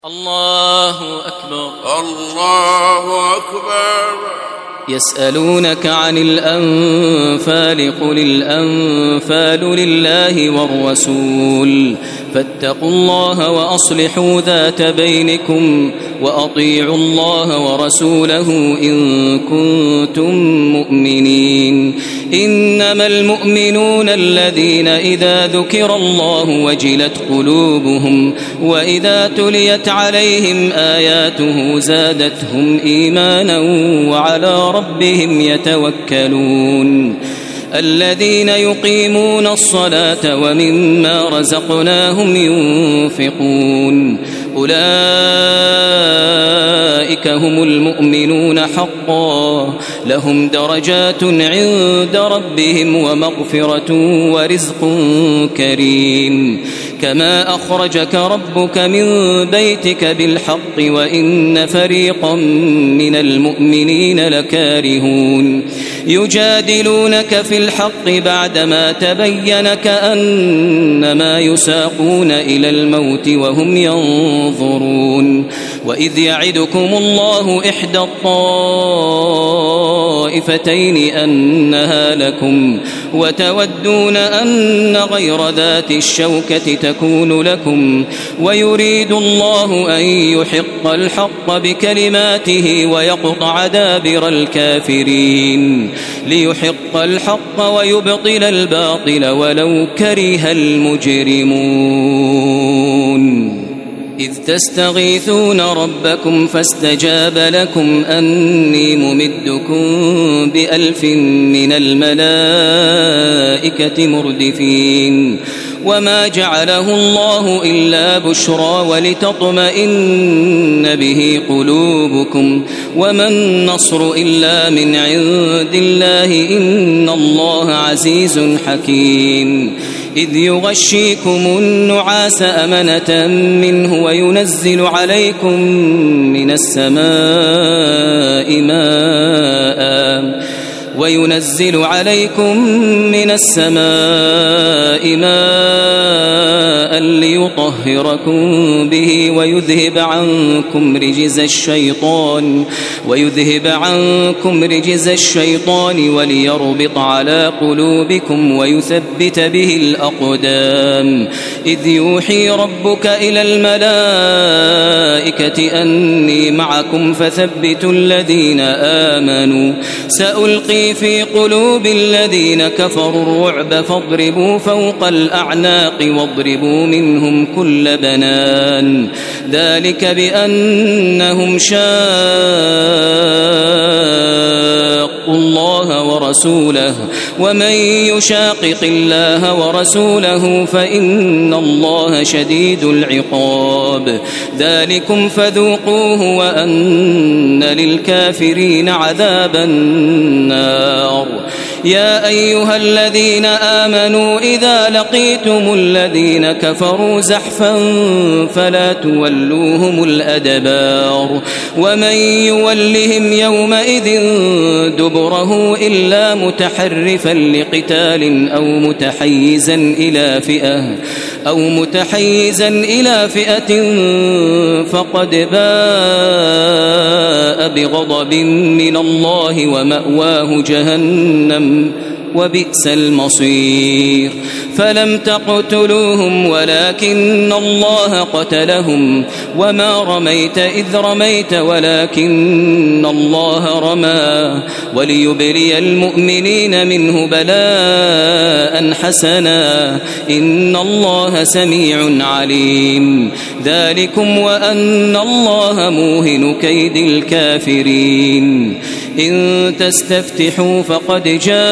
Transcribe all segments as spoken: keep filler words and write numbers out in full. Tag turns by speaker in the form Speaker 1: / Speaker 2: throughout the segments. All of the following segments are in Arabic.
Speaker 1: الله أكبر
Speaker 2: الله أكبر.
Speaker 1: يسألونك عن الأنفال قل الأنفال لله والرسول فاتقوا الله وأصلحوا ذات بينكم وأطيعوا الله ورسوله إن كنتم مؤمنين. إنما المؤمنون الذين إذا ذكر الله وجلت قلوبهم وإذا تليت عليهم آياته زادتهم إيمانا وعلى ربهم يتوكلون. الذين يقيمون الصلاة ومما رزقناهم ينفقون أولئك هم المؤمنون حقا لهم درجات عند ربهم ومغفرة ورزق كريم. كما أخرجك ربك من بيتك بالحق وإن فريقا من المؤمنين لكارهون. يجادلونك في الحق بعدما تبين كأنما يساقون إلى الموت وهم ينظرون. وإذ يعدكم الله إحدى الطائفتين أنها لكم وتودون أن غير ذات الشوكة تكون لكم ويريد الله أن يحق الحق بكلماته ويقطع دابر الكافرين ليحق الحق ويبطل الباطل ولو كره المجرمون. إذ تستغيثون ربكم فاستجاب لكم أني ممدكم بألف من الملائكة مردفين. وما جعله الله إلا بشرى ولتطمئن به قلوبكم وما النصر إلا من عند الله إن الله عزيز حكيم. إذ يغشيكم النعاس أمنة منه وينزل عليكم من السماء ماء وينزل عليكم من السماء ماء ليطهركم به ويذهب عنكم رجز الشيطان ويذهب عنكم رجز الشيطان وليربط على قلوبكم ويثبت به الأقدام. إذ يوحي ربك إلى الملائكة أني معكم فثبتوا الذين آمنوا سألقي في قلوب الذين كفروا الرعب فاضربوا فوق الأعناق واضربوا منهم كل بنان. ذلك بأنهم شاقوا الله ورسوله ومن يشاقق الله ورسوله فإن الله شديد العقاب. ذلكم فذوقوه وأن للكافرين عذاب النار. يا أيها الذين آمنوا إذا لقيتم الذين كفروا زحفا فلا تولوهم الأدبار ومن يولهم يومئذ دبره إلا متحرفا لقتال أو متحيزا إلى فئة أو متحيزا إلى فئة فقد باء بغضب من الله ومأواه جهنم وبئس المصير. فلم تقتلوهم ولكن الله قتلهم وما رميت إذ رميت ولكن الله رمى وليبلي المؤمنين منه بلاء حسنا إن الله سميع عليم. ذلكم وأن الله موهن كيد الكافرين. إن تستفتحوا فقد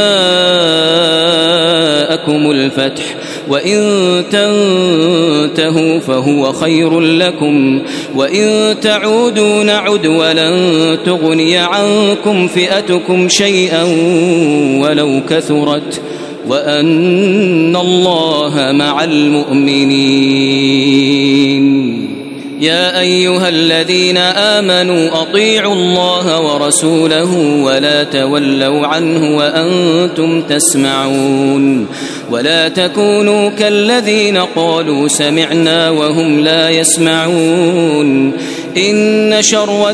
Speaker 1: جاءكم الفتح وإن تنتهوا فهو خير لكم وإن تعودوا نعد ولن تغني عنكم فئتكم شيئا ولو كثرت وأن الله مع المؤمنين. يا أيها الذين آمنوا أطيعوا الله ورسوله ولا تولوا عنه وأنتم تسمعون ولا تكونوا كالذين قالوا سمعنا وهم لا يسمعون إن شر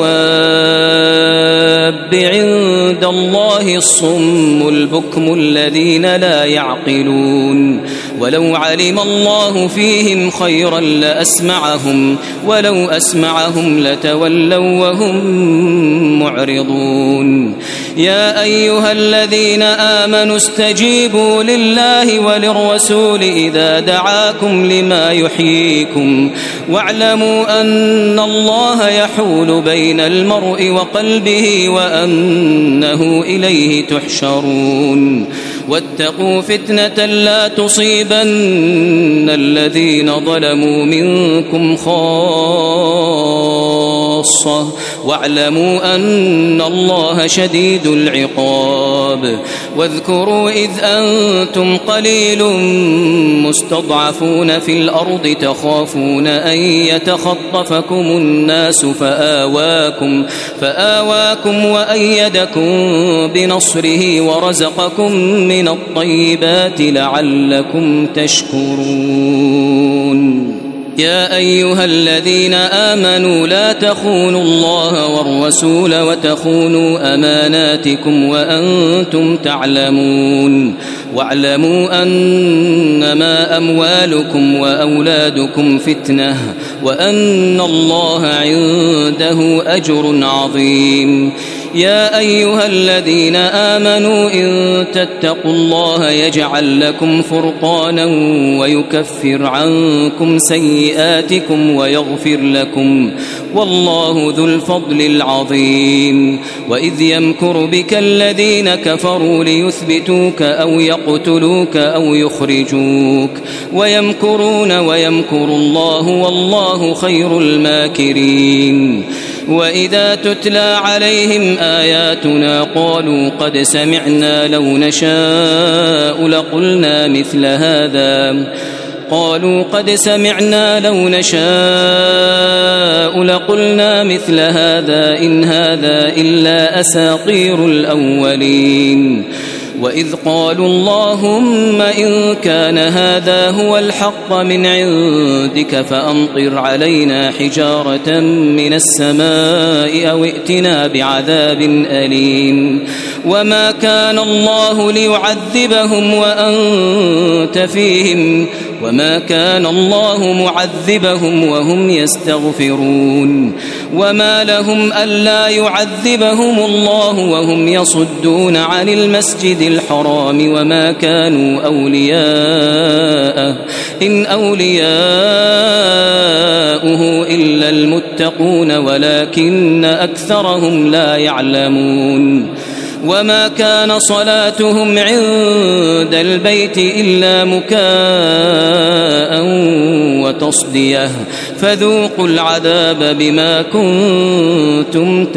Speaker 1: الدواب عند الله الصم البكم الذين لا يعقلون ولو علم الله فيهم خيرا لأسمعهم ولو أسمعهم لتولوا وهم معرضون يا أيها الذين آمنوا استجيبوا لله وللرسول إذا دعاكم لما يحييكم واعلموا أن الله يحول بين المرء وقلبه وأنه إليه تحشرون واتقوا فتنة لا تصيبن الذين ظلموا منكم خاصة واعلموا أن الله شديد العقاب واذكروا إذ أنتم قليل مستضعفون في الأرض تخافون أن يتخطفكم الناس فآواكم, فآواكم وأيدكم بنصره ورزقكم من الطيبات لعلكم تشكرون يا أيها الذين آمنوا لا تخونوا الله والرسول وتخونوا أماناتكم وأنتم تعلمون واعلموا أنما أموالكم وأولادكم فتنة وأن الله عنده أجر عظيم يا أيها الذين آمنوا إن تتقوا الله يجعل لكم فرقانا ويكفر عنكم سيئاتكم ويغفر لكم والله ذو الفضل العظيم وإذ يمكر بك الذين كفروا ليثبتوك أو يقتلوك أو يخرجوك ويمكرون ويمكر الله والله خير الماكرين وإذا تتلى عليهم آياتنا قالوا قد سمعنا لو نشاء لقلنا مثل هذا قالوا قد سمعنا لو نشاء لقلنا مثل هذا إن هذا إلا أساطير الأولين وإذ قالوا اللهم إن كان هذا هو الحق من عندك فأمطر علينا حجارة من السماء أو ائتنا بعذاب أليم وما كان الله ليعذبهم وأنت فيهم وما كان الله معذبهم وهم يستغفرون وما لهم ألا يعذبهم الله وهم يصدون عن المسجد الحرام وما كانوا أولياءه إن أولياؤه إلا المتقون ولكن أكثرهم لا يعلمون وما كان صلاتهم عند البيت إلا مكاء وتصدية فذوقوا العذاب بما كنتم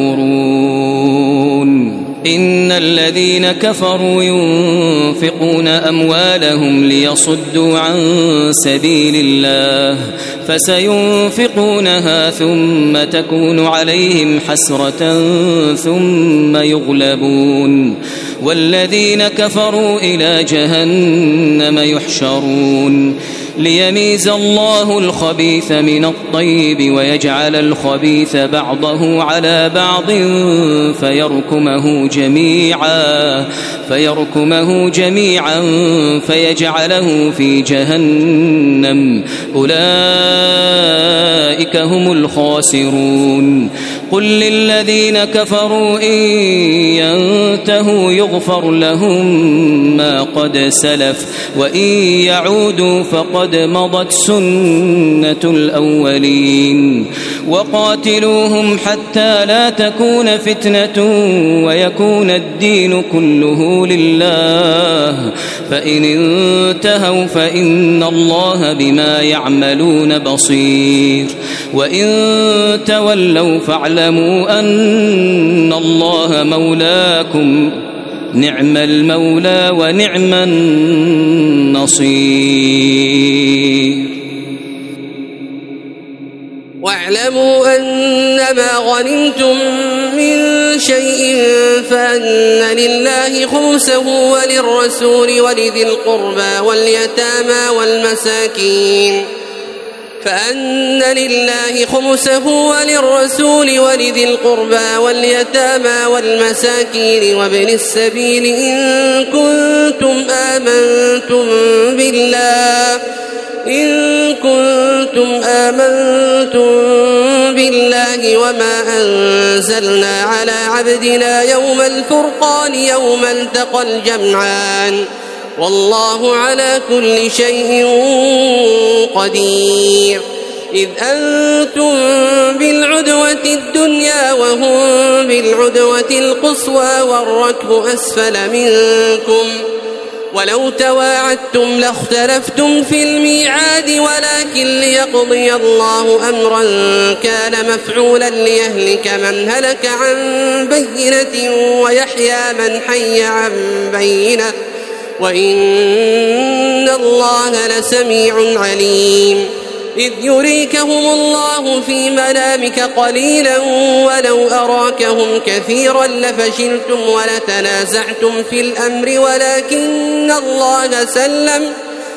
Speaker 1: تكفرون إن الذين كفروا ينفقون أموالهم ليصدوا عن سبيل الله فسينفقونها ثم تكون عليهم حسرة ثم يغلبون والذين كفروا إلى جهنم يحشرون ليميز الله الخبيث من الطيب ويجعل الخبيث بعضه على بعض فيركمه جميعا فيركمه جميعا فيجعله في جهنم أولئك هم الخاسرون قل للذين كفروا إن ينتهوا يغفر لهم ما قد سلف وإن يعودوا فقد مضت سنة الأولين وقاتلوهم حتى لا تكون فتنة ويكون الدين كله لله فإن انتهوا فإن الله بما يعملون بصير وإن تولوا فاعلموا أن الله مولاكم نعم المولى ونعم النصير
Speaker 3: واعلموا أنما غنمتم من شيء فأن لله خمسه وللرسول ولذي القربى واليتامى والمساكين فأن لله خمسه وللرسول ولذي القربى واليتامى والمساكين وابن السبيل إن كنتم آمنتم بالله إن كنتم آمنتم بالله وما أنزلنا على عبدنا يوم الفرقان يوم التقى الجمعان والله على كل شيء قدير إذ أنتم بالعدوة الدنيا وهم بالعدوة القصوى والركب أسفل منكم ولو تواعدتم لاختلفتم في الميعاد ولكن ليقضي الله أمرا كان مفعولا ليهلك من هلك عن بينة ويحيى من حي عن بينة وإن الله لسميع عليم إذ يريكهم الله في منامك قليلا ولو أراكهم كثيرا لفشلتم ولتنازعتم في الأمر ولكن الله سلم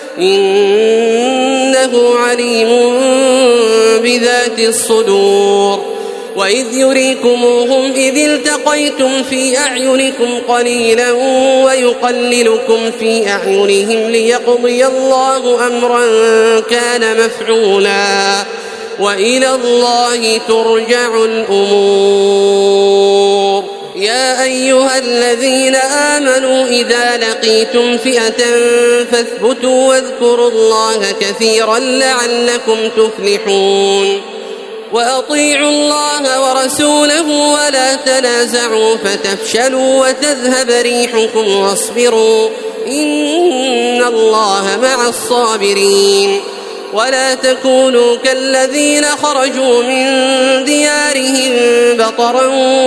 Speaker 3: إنه عليم بذات الصدور وإذ يريكموهم إذ التقيتم في أعينكم قليلا ويقللكم في أعينهم ليقضي الله أمرا كان مفعولا وإلى الله ترجع الأمور يا أيها الذين آمنوا إذا لقيتم فئة فاثبتوا واذكروا الله كثيرا لعلكم تفلحون وأطيعوا الله ورسوله ولا تنازعوا فتفشلوا وتذهب ريحكم واصبروا إن الله مع الصابرين ولا تكونوا كالذين خرجوا من ديارهم بطرا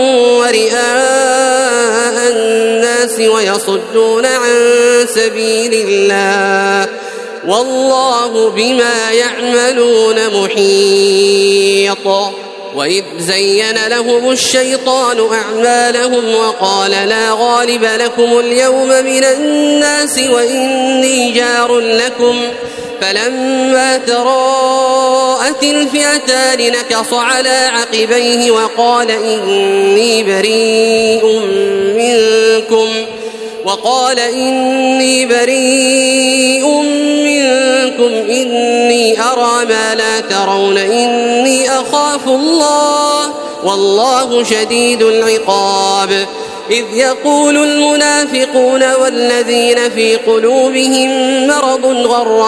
Speaker 3: ورئاء الناس ويصدون عن سبيل الله والله بما يعملون محيط وإذ زين لهم الشيطان أعمالهم وقال لا غالب لكم اليوم من الناس وإني جار لكم فلما تراءت الفئتان نكص على عقبيه وقال إني بريء منكم وقال إني بريء منكم إني أرى ما لا ترون إني أخاف الله والله شديد العقاب إذ يقول المنافقون والذين في قلوبهم مرض غر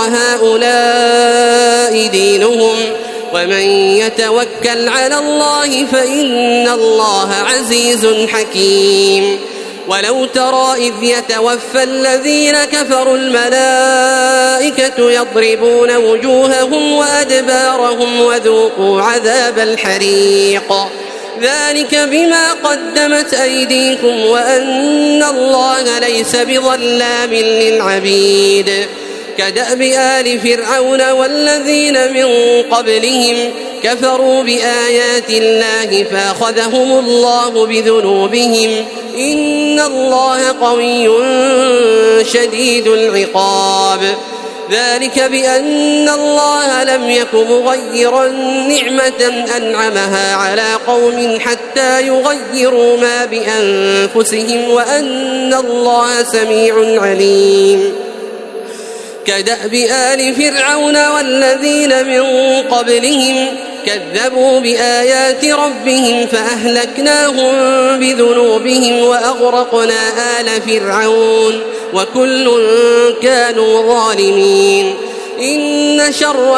Speaker 3: هؤلاء دينهم ومن يتوكل على الله فإن الله عزيز حكيم ولو ترى إذ يتوفى الذين كفروا الملائكة يضربون وجوههم وأدبارهم وذوقوا عذاب الحريق ذلك بما قدمت أيديكم وأن الله ليس بظلام للعبيد كدأب آل فرعون والذين من قبلهم كفروا بآيات الله فأخذهم الله بذنوبهم إن الله قوي شديد العقاب ذلك بأن الله لم يك مغيرا نعمة أنعمها على قوم حتى يغيروا ما بأنفسهم وأن الله سميع عليم كدأب آل فرعون والذين من قبلهم كذبوا بآيات ربهم فأهلكناهم بذنوبهم وأغرقنا آل فرعون وكل كانوا ظالمين إن شر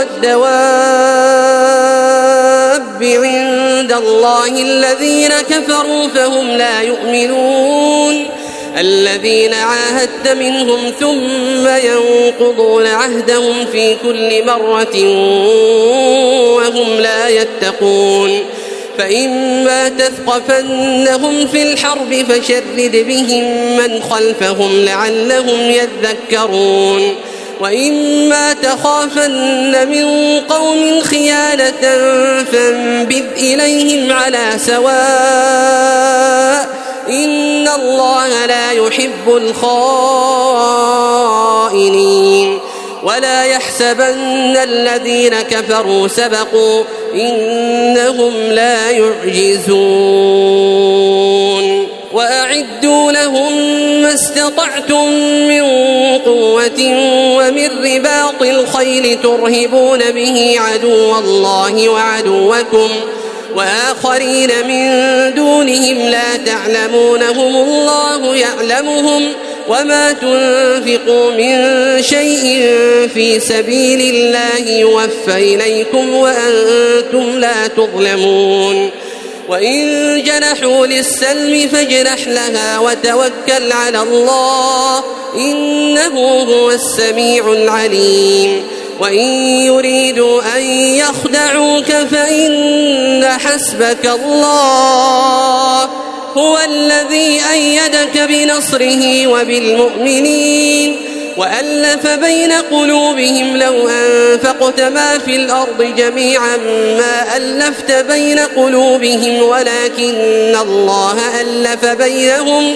Speaker 3: الدواب عند الله الذين كفروا فهم لا يؤمنون الذين عاهدت منهم ثم ينقضون عهدهم في كل مرة وهم لا يتقون فإما تثقفنهم في الحرب فشرد بهم من خلفهم لعلهم يذكرون وإما تخافن من قوم خيانة فانبذ إليهم على سواء إن الله لا يحب الخائنين ولا يحسبن الذين كفروا سبقوا إنهم لا يعجزون وأعدوا لهم ما استطعتم من قوة ومن رباط الخيل ترهبون به عدو الله وعدوكم وآخرين من دونهم لا تعلمونهم الله يعلمهم وما تنفقوا من شيء في سبيل الله يوفى إليكم وأنتم لا تظلمون وإن جنحوا للسلم فاجنح لها وتوكل على الله إنه هو السميع العليم وإن يريدوا أن يخدعوك فإن حسبك الله هو الذي أيدك بنصره وبالمؤمنين وألف بين قلوبهم لو أنفقت ما في الأرض جميعا ما ألفت بين قلوبهم ولكن الله ألف بينهم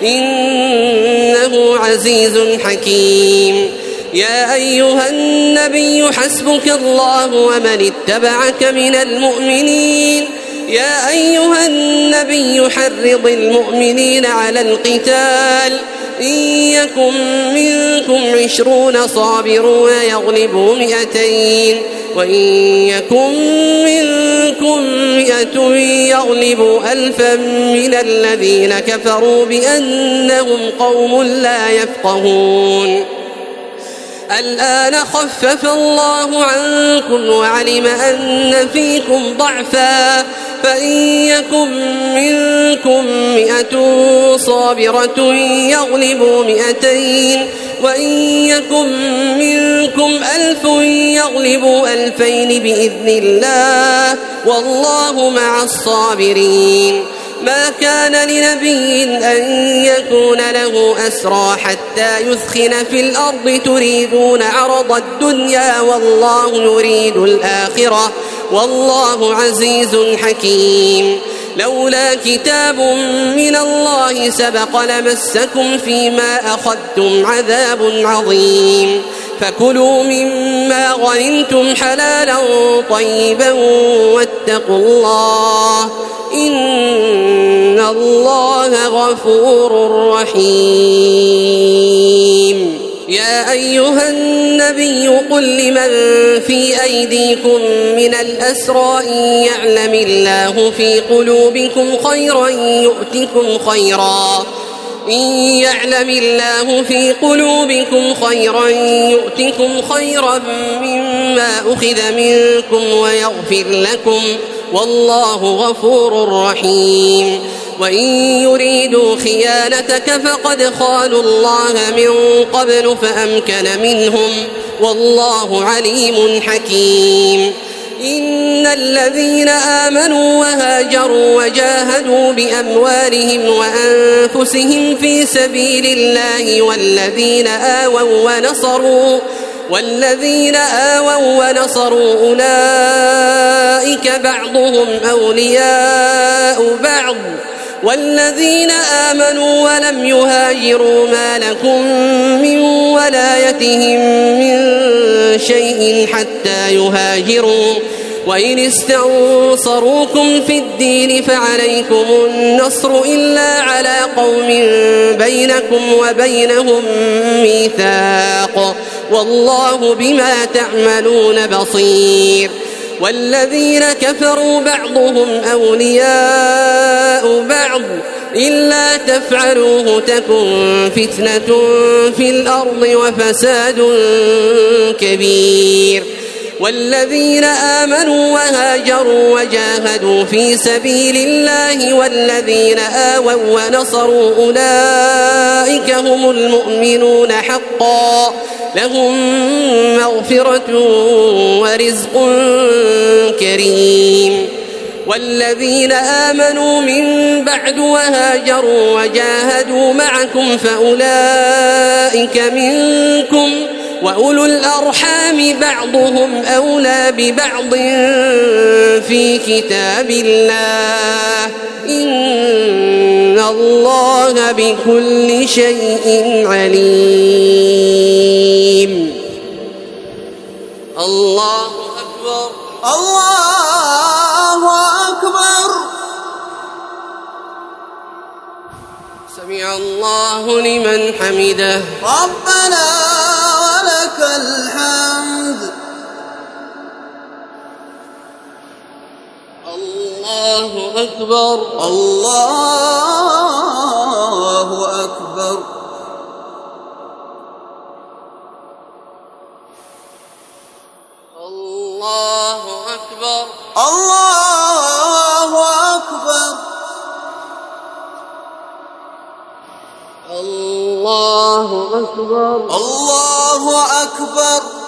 Speaker 3: إنه عزيز حكيم يا أيها النبي حسبك الله ومن اتبعك من المؤمنين يا أيها النبي حرض المؤمنين على القتال إن يكن منكم عشرون صابرون يغلبوا مئتين وإن يكن منكم مئة يغلبوا ألفا من الذين كفروا بأنهم قوم لا يفقهون الآن خفف الله عنكم وعلم أن فيكم ضعفا فإن يكن منكم مئة صابرة يغلبوا مئتين وإن يكن منكم ألف يغلبوا ألفين بإذن الله والله مع الصابرين ما كان لنبي أن يكون له أسرى حتى يثخن في الأرض تريدون عرض الدنيا والله يريد الآخرة والله عزيز حكيم لولا كتاب من الله سبق لمسكم فيما أخذتم عذاب عظيم فكلوا مما غنمتم حلالا طيبا واتقوا الله إن الله غفور رحيم يا أيها النبي قل لمن في أيديكم من الأسرى إن يعلم الله في قلوبكم خيرا يؤتكم خيرا إن يعلم الله في قلوبكم خيرا يؤتكم خيرا مما أخذ منكم ويغفر لكم والله غفور رحيم وإن يريدوا خيانتك فقد خانوا الله من قبل فأمكن منهم والله عليم حكيم إن الذين آمنوا وهاجروا وجاهدوا بأموالهم وأنفسهم في سبيل الله والذين آووا ونصروا والذين آووا ونصروا أولئك بعضهم أولياء بعض والذين آمنوا ولم يهاجروا ما لكم من ولايتهم من شيء حتى يهاجروا وإن استنصروكم في الدين فعليكم النصر إلا على قوم بينكم وبينهم ميثاق والله بما تعملون بصير والذين كفروا بعضهم أولياء بعض إلا تفعلوه تكن فتنة في الأرض وفساد كبير والذين آمنوا وهاجروا وجاهدوا في سبيل الله والذين آووا ونصروا أولئك هم المؤمنون حقا لهم مغفرة ورزق كريم والذين آمنوا من بعد وهاجروا وجاهدوا معكم فأولئك منكم وأولو الأرحام بعضهم أولى ببعض في كتاب الله إن الله بكل شيء عليم. الله أكبر.
Speaker 4: الله أكبر.
Speaker 3: سمع الله لمن حمده.
Speaker 4: ربنا ولك الحمد.
Speaker 3: الله أكبر.
Speaker 4: الله أكبر.
Speaker 3: الله أكبر.
Speaker 4: الله أكبر.
Speaker 3: الله أكبر.
Speaker 4: الله أكبر.